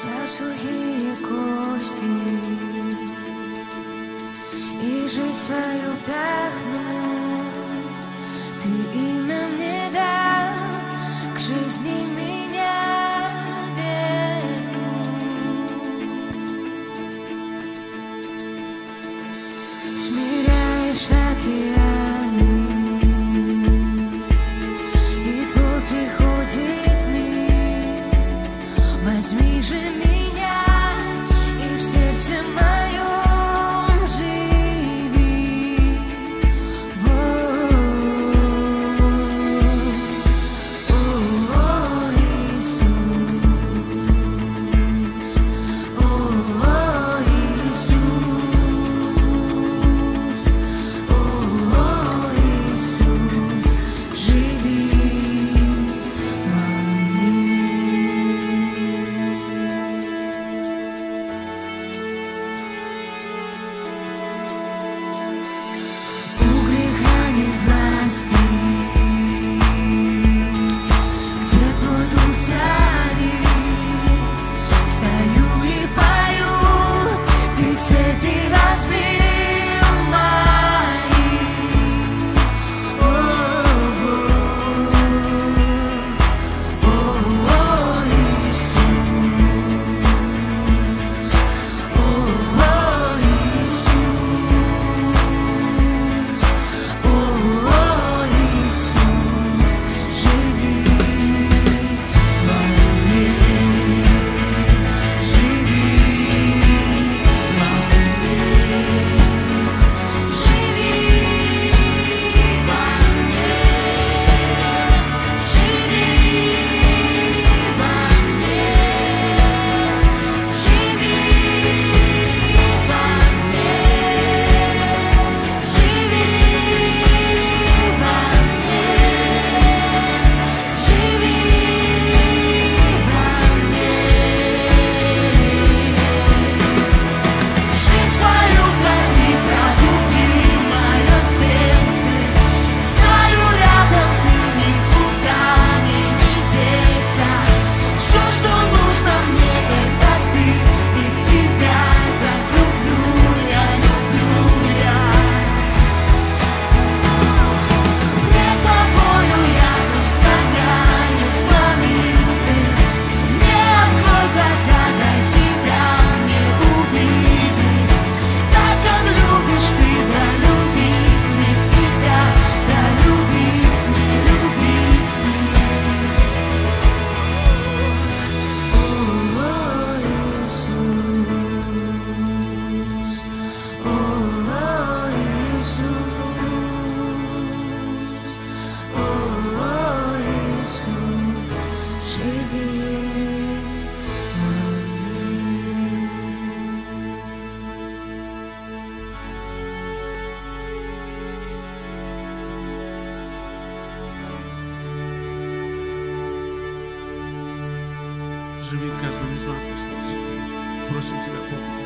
взял сухие кости и жизнь свою вдохнул. Ты имя мне дал, к жизни меня вернул. Смиряешь океаны, и твой приходит мир. Возьми же меня и в сердце моем живи. О, Иисус, о, Иисус, о, Иисус, живи во мне. У греха нет власти, где твой дух царит. Стою и пою, ты цепи разбил мои. О, Иисус, о, Иисус, о, Иисус, живи во мне, живи во мне, живи во мне, живи во мне, живи во мне, живи жизнь свою вдохни, пробуди мое сердце. Знаю, рядом ты, никуда мне не деться. Все, что нужно мне, это ты, ведь тебя так люблю я. Пред тобою я вновь склоняюсь в молитве. Мне открой глаза, дай тебя мне увидеть. Так как любишь ты, да любить мне тебя, да любить мне. О, Иисус, о, Иисус, о, Иисус, живи во мне. Живи в каждом из нас, Господь. Просим Тебя, Бог.